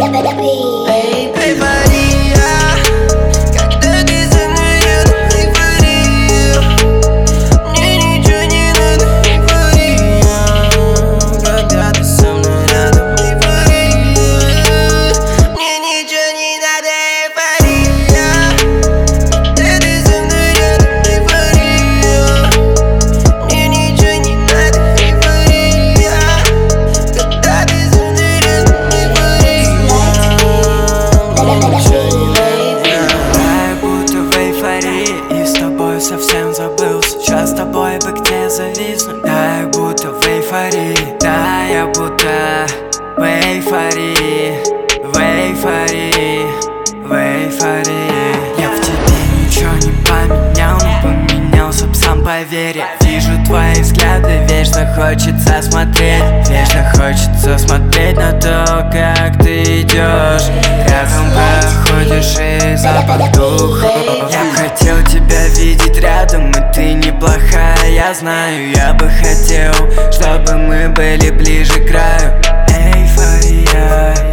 Совсем забылся, сейчас с тобой бы где зависнуть. Да, я будто в эйфории, да, я будто в эйфории, в эйфории, в эйфории. Я в тебе ничего не поменял, но поменялся б сам, поверь. Вижу твои взгляды, вечно хочется смотреть, вечно хочется смотреть на то, как ты идешь. Рядом проходишь и запах духа. Я б хотел тебя видеть рядом, и ты неплохая, я знаю. Я бы хотел, чтобы мы были ближе к краю. Эйфория.